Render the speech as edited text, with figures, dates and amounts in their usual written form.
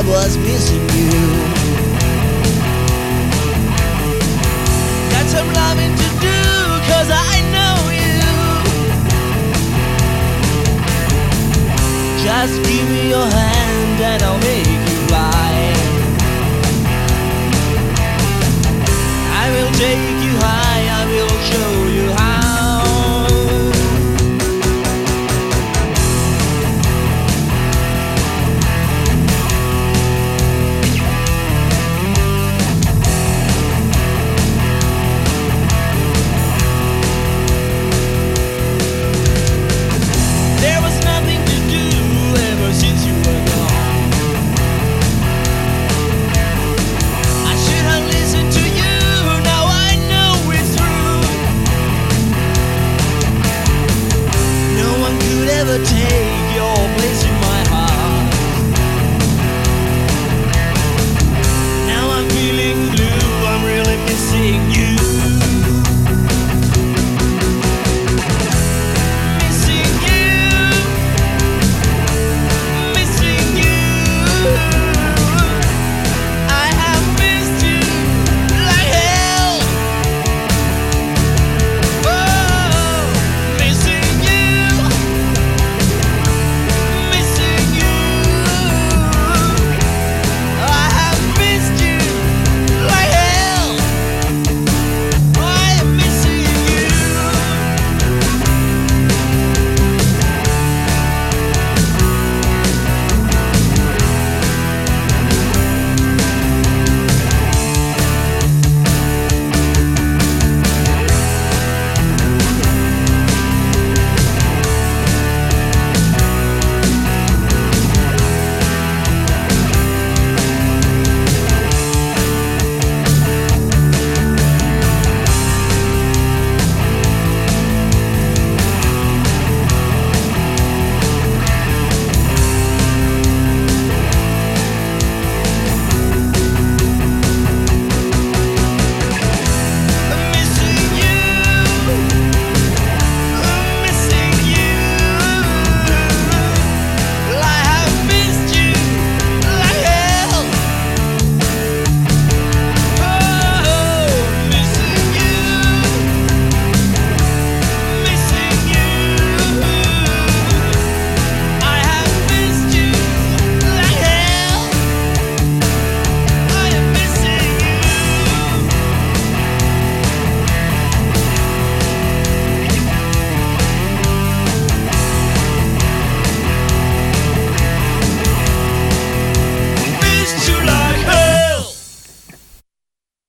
was missing you. Got some loving to do, 'cause I know you. Just give me your hand and I'll make you fly. I will take you high, I will show you how. There was nothing to do ever since you were gone. I should have listened to you, now I know it's true. No one could ever take